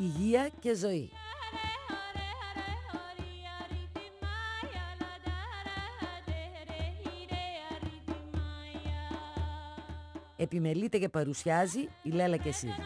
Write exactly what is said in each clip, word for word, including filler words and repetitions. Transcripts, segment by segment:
υγεία και ζωή. Επιμελείται και παρουσιάζει η Λέλα Κεσίδη.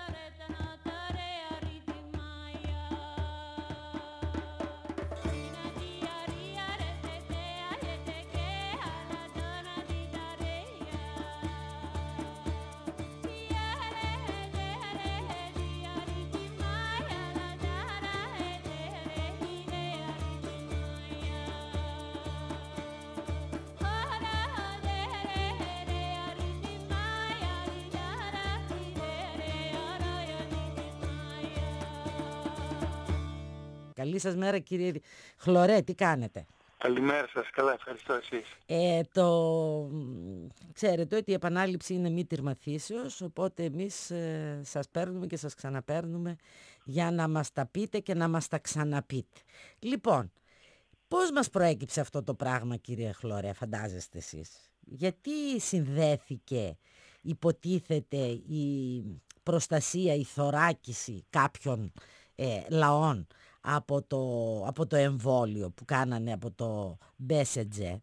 Καλή σας μέρα κύριε Χλωρέ, τι κάνετε? Καλημέρα σας, καλά, ευχαριστώ εσείς. Ε, το... Ξέρετε ότι η επανάληψη είναι μήτηρ μαθήσεως, οπότε εμείς ε, σας παίρνουμε και σας ξαναπαίρνουμε για να μας τα πείτε και να μας τα ξαναπείτε. Λοιπόν, πώς μας προέκυψε αυτό το πράγμα κύριε Χλωρέ, φαντάζεστε εσείς? Γιατί συνδέθηκε, υποτίθεται, η προστασία, η θωράκιση κάποιων ε, λαών από το, από το εμβόλιο που κάνανε από το Μπέσετζε?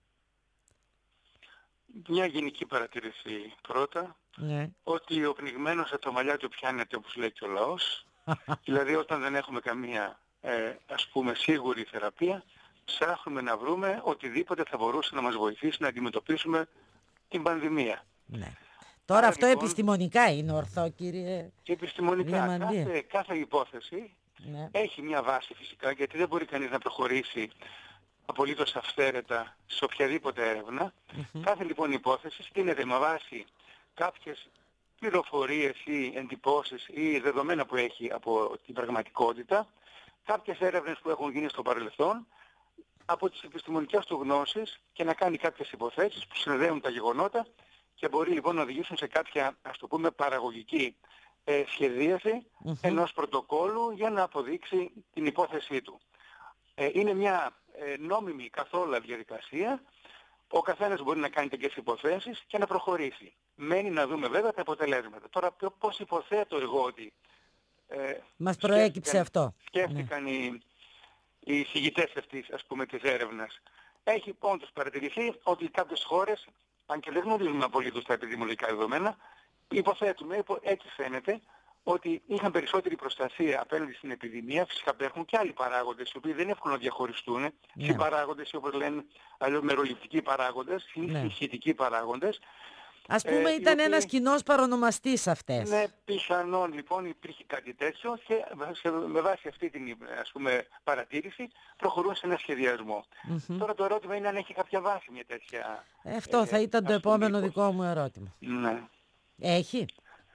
Μια γενική παρατήρηση πρώτα, Ναι. ότι ο πνιγμένος από τα μαλλιά του πιάνεται, όπως λέει και ο λαός. Δηλαδή όταν δεν έχουμε καμία ε, ας πούμε σίγουρη θεραπεία, ψάχνουμε να βρούμε οτιδήποτε θα μπορούσε να μας βοηθήσει να αντιμετωπίσουμε την πανδημία. Ναι. Τώρα Άρα, αυτό λοιπόν, επιστημονικά είναι ορθό κύριε? Και επιστημονικά κάθε, κάθε υπόθεση ναι. έχει μια βάση φυσικά, γιατί δεν μπορεί κανείς να προχωρήσει απολύτως αυθαίρετα σε οποιαδήποτε έρευνα. Mm-hmm. Κάθε λοιπόν υπόθεση στείνεται με βάση κάποιες πληροφορίες ή εντυπώσεις ή δεδομένα που έχει από την πραγματικότητα, κάποιες έρευνες που έχουν γίνει στο παρελθόν, από τις επιστημονικές του γνώσεις, και να κάνει κάποιες υποθέσεις που συνδέουν τα γεγονότα και μπορεί λοιπόν να οδηγήσουν σε κάποια, ας το πούμε, παραγωγική ε, σχεδίαση mm-hmm. ενός πρωτοκόλου για να αποδείξει την υπόθεσή του. Ε, είναι μια ε, νόμιμη καθόλου διαδικασία. Ο καθένας μπορεί να κάνει τέτοιες υποθέσεις και να προχωρήσει. Μένει να δούμε βέβαια τα αποτελέσματα. Τώρα πώς υποθέτω εγώ ότι ε, μας προέκυψε αυτό. Σκέφτηκαν ναι. οι, οι εισηγητές αυτής, ας πούμε, της έρευνας. Έχει όντως παρατηρηθεί ότι κάποιες χώρες, αν και δεν γνωρίζουμε απολύτως τα επιδημιολογικά δεδομένα, υποθέτουμε, έτσι φαίνεται, ότι είχαν περισσότερη προστασία απέναντι στην επιδημία. Φυσικά έχουν και άλλοι παράγοντες, οι οποίοι δεν είναι εύκολο να διαχωριστούν. Ναι. Συμπαράγοντες, όπως λένε αλλιώς μεροληπτικοί παράγοντες, ηχητικοί ναι. παράγοντες. Ας πούμε ε, ήταν οποίοι... ένας κοινός παρονομαστής αυτές. Ναι, πιθανόν λοιπόν υπήρχε κάτι τέτοιο και με βάση αυτή την, ας πούμε, παρατήρηση προχωρούν σε ένα σχεδιασμό. Mm-hmm. Τώρα το ερώτημα είναι αν έχει κάποια βάση μια τέτοια... Ε, αυτό ε, θα ήταν το επόμενο πούμε, δικό μου ερώτημα. Ναι. Έχει.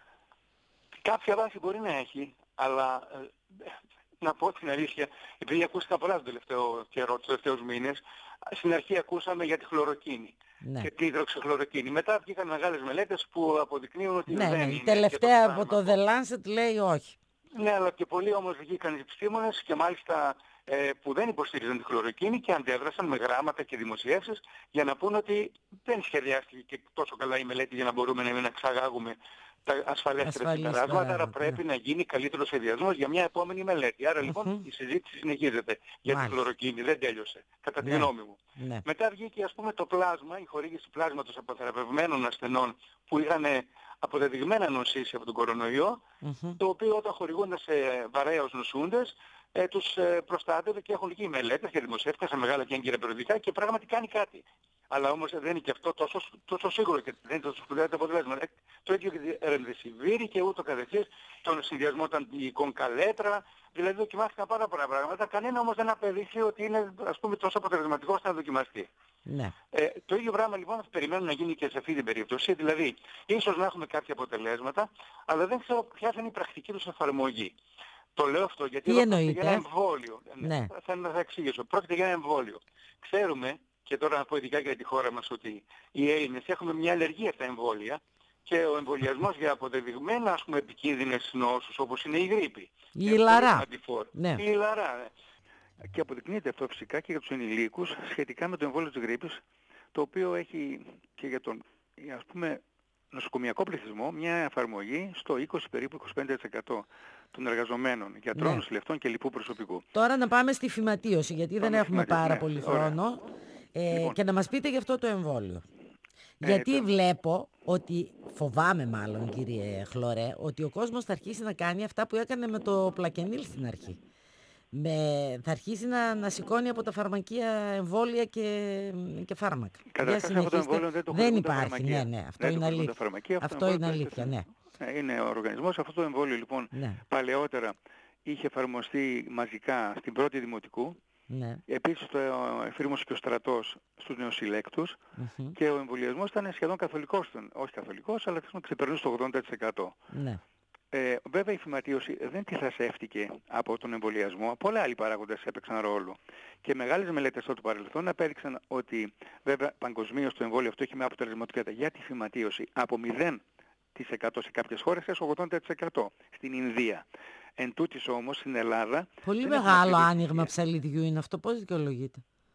Κάποια βάση μπορεί να έχει, αλλά ε, να πω την αλήθεια, επειδή ακούστηκα πολλά τον τελευταίο καιρό, τους τελευταίους μήνες, στην αρχή ακούσαμε για τη χλωροκίνη ναι. και τη υδροξυχλωροκίνη. Μετά βγήκαν μεγάλες μελέτες που αποδεικνύουν ότι ναι, δεν ναι, είναι. Η τελευταία από το The Lancet λέει όχι. Ναι, αλλά και πολλοί όμως βγήκαν οι επιστήμονες και μάλιστα ε, που δεν υποστήριζαν τη χλωροκίνη και αντέδρασαν με γράμματα και δημοσιεύσεις για να πούν ότι δεν σχεδιάστηκε και τόσο καλά η μελέτη για να μπορούμε να μην εξαγάγουμε τα ασφαλέστερα συμπεράσματα, άρα πρέπει ναι. να γίνει καλύτερος σχεδιασμός για μια επόμενη μελέτη. Άρα λοιπόν mm-hmm. η συζήτηση συνεχίζεται για Μάλιστα. τη χλωροκίνη, δεν τέλειωσε, κατά ναι. τη γνώμη μου. Ναι. Μετά βγήκε ας πούμε το πλάσμα, η χορήγηση πλάσματος από θεραπευμένων ασθενών που είχαν αποδεδειγμένα νοσήσει από τον κορονοϊό, mm-hmm. το οποίο όταν χορηγούνται σε βαρέως νοσούντες, ε, τους ε, προστάτευε και έχουν γίνει μελέτες και δημοσιεύτηκαν σε μεγάλα και έγκυρα περιοδικά και πράγματι κάνει κάτι. Αλλά όμως δεν είναι και αυτό τόσο, τόσο σίγουρο και δεν είναι τόσο σπουδαία τα αποτελέσματα. Το ίδιο και τη ρεμδεσιβίρη και ούτω καθεξής, τον συνδυασμό των αντιοικών καλέτρα, δηλαδή δοκιμάστηκαν πάρα πολλά πράγματα. Κανένα όμως δεν απεδείχθη ότι είναι, ας πούμε, τόσο αποτελεσματικό ώστε να δοκιμαστεί. Ναι. Ε, το ίδιο πράγμα λοιπόν θα περιμένουμε να γίνει και σε αυτή την περίπτωση. Δηλαδή, ίσως να έχουμε κάποια αποτελέσματα, αλλά δεν ξέρω ποια θα είναι η πρακτική τους εφαρμογή. Το λέω αυτό γιατί εδώ πρόκειται για ένα εμβόλιο. Ναι. Θα, θα εξηγήσω. Πρόκειται για ένα εμβόλιο. Ξέρουμε, και τώρα να πω ειδικά για τη χώρα μας, ότι οι Έλληνες έχουμε μια αλλεργία στα εμβόλια και ο εμβολιασμός για αποδεδειγμένα, ας πούμε, επικίνδυνες νόσους όπως είναι η γρίπη. Η ηλαρά. Ναι. Η ηλαρά. Και αποδεικνύεται αυτό φυσικά και για τους ενηλίκους σχετικά με το εμβόλιο της γρίπης, το οποίο έχει και για τον, ας πούμε, νοσοκομιακό πληθυσμό μια εφαρμογή στο είκοσι περίπου είκοσι πέντε τοις εκατό των εργαζομένων, γιατρών, Ναι. νοσηλευτών και λοιπού προσωπικού. Τώρα να πάμε στη φυματίωση, γιατί Πάμε δεν έχουμε φυματίωση, πάρα ναι. πολύ Ωραία. χρόνο. Ε, Λοιπόν. Και να μας πείτε γι' αυτό το εμβόλιο. Ε, Γιατί το- βλέπω ότι, φοβάμαι μάλλον κύριε Χλωρέ, ότι ο κόσμος θα αρχίσει να κάνει αυτά που έκανε με το πλακενίλ στην αρχή. Με, θα αρχίσει να, να σηκώνει από τα φαρμακεία εμβόλια και, και φάρμακα. Για Καταρχάς αυτό το συνεχίστε. εμβόλιο δεν το Δεν χορηγούν τα υπάρχει, φαρμακεία. ναι, ναι, αυτό Δεν το είναι χορηγούν τα αλήθεια. φαρμακεία, Αυτό το είναι εμβόλιο αλήθεια, ναι. Ε, Είναι ο οργανισμός. Αυτό το εμβόλιο λοιπόν Ναι. παλαιότερα είχε εφαρμοστεί μαζικά στην πρώτη δημοτικού. Ναι. Επίσης το εφήρμοσε και ο στρατός στους νεοσυλλέκτους Μμμ. και ο εμβολιασμός ήταν σχεδόν καθολικός, όχι καθολικός, αλλά ξεπερνούσε το ογδόντα τοις εκατό. Ναι. Ε, βέβαια η φυματίωση δεν τυθασεύτηκε από τον εμβολιασμό, πολλοί άλλοι παράγοντες έπαιξαν ρόλο. Και μεγάλες μελέτες στο παρελθόν απέδειξαν ότι βέβαια παγκοσμίως το εμβόλιο αυτό έχει μια αποτελεσματικότητα για τη φυματίωση από μηδέν τοις εκατό σε κάποιες χώρες έως ογδόντα τοις εκατό στην Ινδία. Εν τούτης όμως στην Ελλάδα... Πολύ δεν έχουμε μεγάλο αυτή τη άνοιγμα επιτυχία. ψαλιδιού είναι αυτό, πώς δικαιολογείται?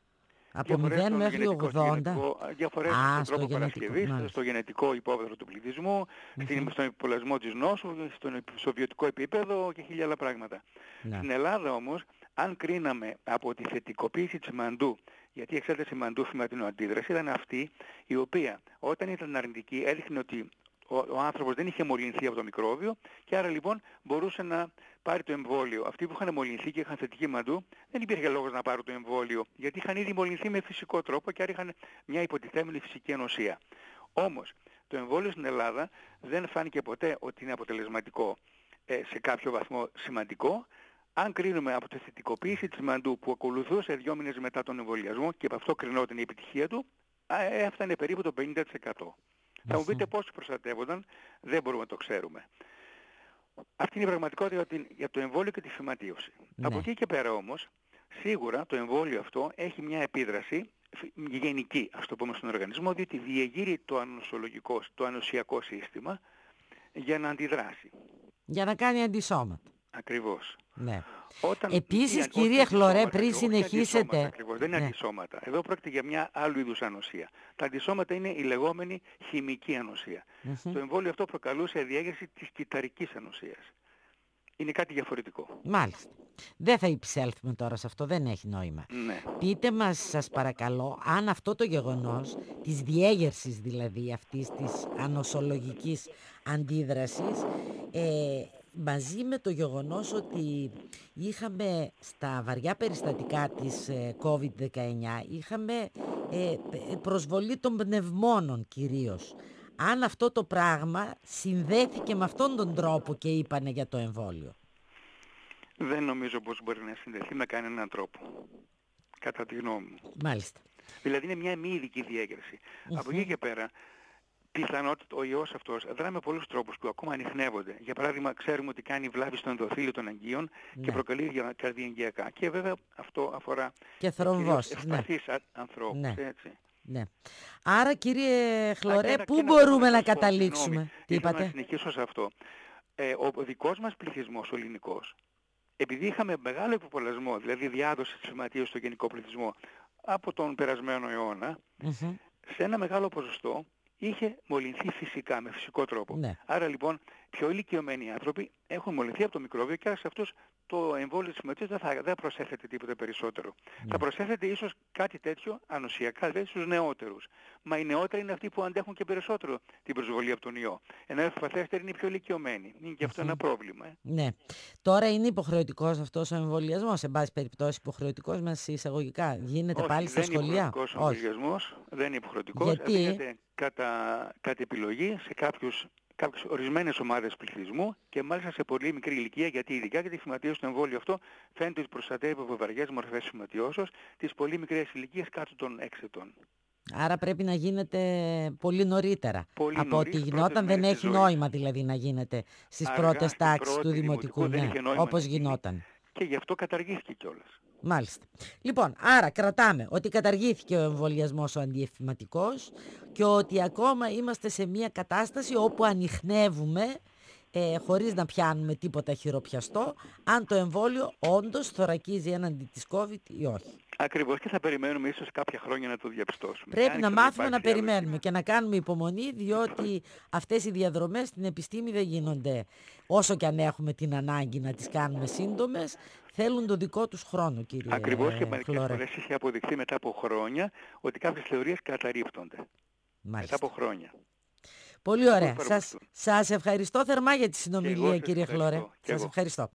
Από Διαφορές μηδέν στον μέχρι γενετικό- στο ογδόντα. γενετικό- Διαφορές Α, στον στο τρόπο γενετικό, παρασκευής, μάλιστα. στο γενετικό υπόβαθρο του πληθυσμού, στην- στον υπολογισμό της νόσου, στον, στο βιωτικό επίπεδο και χίλια άλλα πράγματα. Ναι. Στην Ελλάδα όμως, αν κρίναμε από τη θετικοποίηση της μαντού, γιατί η εξέταση μαντού φυματινού αντίδραση ήταν αυτή η οποία όταν ήταν αρνητική έδειχνε ότι ο, ο άνθρωπος δεν είχε μολυνθεί από το μικρόβιο και άρα λοιπόν μπορούσε να πάρει το εμβόλιο. Αυτοί που είχαν μολυνθεί και είχαν θετική μαντού δεν υπήρχε λόγος να πάρουν το εμβόλιο γιατί είχαν ήδη μολυνθεί με φυσικό τρόπο και άρα είχαν μια υποτιθέμενη φυσική ανοσία. Όμως το εμβόλιο στην Ελλάδα δεν φάνηκε ποτέ ότι είναι αποτελεσματικό ε, σε κάποιο βαθμό σημαντικό. Αν κρίνουμε από τη θετικοποίηση της μαντού που ακολουθούσε δύο μήνες μετά τον εμβολιασμό και από αυτό κρινόταν η επιτυχία του, α, έφτανε περίπου το πενήντα τοις εκατό. Θα μου πείτε πόσοι προστατεύονταν, δεν μπορούμε να το ξέρουμε. Αυτή είναι η πραγματικότητα για, την, για το εμβόλιο και τη φυματίωση. Ναι. Από εκεί και πέρα όμως, σίγουρα το εμβόλιο αυτό έχει μια επίδραση γενική, ας το πούμε, στον οργανισμό, διότι διεγείρει το ανοσολογικό, το ανοσιακό σύστημα για να αντιδράσει. Για να κάνει αντισώματα. Ακριβώς. Ναι. Όταν Επίσης, όχι κύριε Χλωρέ, αντισώματα, πριν όχι συνεχίσετε... αντισώματα ακριβώς, δεν είναι Ναι. αντισώματα. Εδώ πρόκειται για μια άλλου είδους ανοσία. Τα αντισώματα είναι η λεγόμενη χημική ανοσία. Μμμ. Το εμβόλιο αυτό προκαλούσε διέγερση της κυταρικής ανοσίας. Είναι κάτι διαφορετικό. Μάλιστα. Δεν θα υψέλθουμε τώρα σε αυτό, δεν έχει νόημα. Ναι. Πείτε μας, σας παρακαλώ, αν αυτό το γεγονός της διέγερσης δηλαδή αυτής της ανοσολογικής αντίδρασης ε, μαζί με το γεγονός ότι είχαμε στα βαριά περιστατικά της ε, κόβιντ δεκαεννιά είχαμε ε, προσβολή των πνευμόνων κυρίως. Αν αυτό το πράγμα συνδέθηκε με αυτόν τον τρόπο και είπανε για το εμβόλιο. Δεν νομίζω πως μπορεί να συνδεθεί με κανέναν τρόπο. Κατά τη γνώμη μου. Μάλιστα. Δηλαδή είναι μια μη ειδική διέγερση. Από εκεί και πέρα, πιθανότητα ο ιός αυτός δρά με πολλούς τρόπους που ακόμα ανιχνεύονται. Για παράδειγμα, ξέρουμε ότι κάνει βλάβη στο ενδοθήλιο των αγγείων Ναι. και προκαλεί δια- καρδιαγγειακά. Και βέβαια αυτό αφορά Και θρομβώσεις, κυρίως ναι. ευπαθείς α- ανθρώπους. Ναι. Έτσι. Ναι. Άρα κύριε Α, Χλωρέ, και ένα- πού και ένα μπορούμε θέμα να σας πω, καταλήξουμε? συγγνώμη. Τι Ήθελα είπατε? να συνεχίσω σε αυτό. Ε, ο, ο δικός μας πληθυσμός, ο ελληνικός, επειδή είχαμε μεγάλο υποπολασμό, δηλαδή διάδοση της φυματίωσης στο γενικό πληθυσμό από τον περασμένο αιώνα, Μμμ. σε ένα μεγάλο ποσοστό είχε μολυνθεί φυσικά, με φυσικό τρόπο. Ναι. Άρα λοιπόν πιο ηλικιωμένοι άνθρωποι έχουν μολυνθεί από το μικρόβιο και άρα σε αυτούς το εμβόλιο της φυματίωσης δεν θα δεν προσέθεται τίποτα περισσότερο. Ναι. Θα προσέθεται ίσως κάτι τέτοιο ανοσιακά δηλαδή στους νεότερους. Μα οι νεότεροι είναι αυτοί που αντέχουν και περισσότερο την προσβολή από τον ιό. Ενώ οι ευπαθέστεροι είναι οι πιο ηλικιωμένοι. Είναι και αυτό ένα πρόβλημα. Ε. Ναι. Τώρα είναι υποχρεωτικός αυτός ο εμβολιασμός, σε πάση περιπτώσει υποχρεωτικός μέσα σε εισαγωγικά. Γίνεται Όχι, πάλι στα δεν είναι σχολεία? υποχρεωτικός ο Όχι. εμβολιασμός, δεν είναι υποχρεωτικός. Γιατί? Δίνεται κατά, κατά επιλογή σε κάποιους, κάποιες ορισμένες ομάδες πληθυσμού και μάλιστα σε πολύ μικρή ηλικία, γιατί ειδικά για τη φυματίωση στο εμβόλιο αυτό φαίνεται ότι προστατεύει από βαριές μορφές φυματιώσεως τις πολύ μικρές ηλικίες κάτω των έξι ετών. Άρα πρέπει να γίνεται πολύ νωρίτερα. Πολύ από νωρίς, ό,τι στις γινόταν πρώτες δεν μέρες έχει της ζωής. νόημα δηλαδή να γίνεται στις Αργά, πρώτες στην τάξεις πρώτη του δημοτικού, δημοτικού δεν ναι, είχε νόημα όπως να γίνει. γινόταν. Και γι' αυτό καταργήθηκε κιόλας. Μάλιστα. Λοιπόν, άρα κρατάμε ότι καταργήθηκε ο εμβολιασμός ο αντιεφηματικός και ότι ακόμα είμαστε σε μια κατάσταση όπου ανιχνεύουμε ε, χωρίς να πιάνουμε τίποτα χειροπιαστό, αν το εμβόλιο όντως θωρακίζει έναντι της COVID ή όχι. Ακριβώς, και θα περιμένουμε ίσως κάποια χρόνια να το διαπιστώσουμε. Πρέπει Αν να δεν μάθουμε να υπάρξει άλλο περιμένουμε και να κάνουμε υπομονή, διότι αυτές οι διαδρομές στην επιστήμη δεν γίνονται, όσο και αν έχουμε την ανάγκη να τις κάνουμε σύντομες, θέλουν το δικό τους χρόνο, κύριε Ακριβώς, και μερικές Φλόρε. φορές έχει αποδειχθεί μετά από χρόνια ότι κάποιες θεωρίες καταρρίπτονται. Μάλιστα. Μετά από χρόνια. Πολύ ωραία. Πώς Σας, σας ευχαριστώ θερμά για τη Και εγώ συνομιλία, σας κύριε ευχαριστώ. Φλόρε. Και Σας εγώ. ευχαριστώ.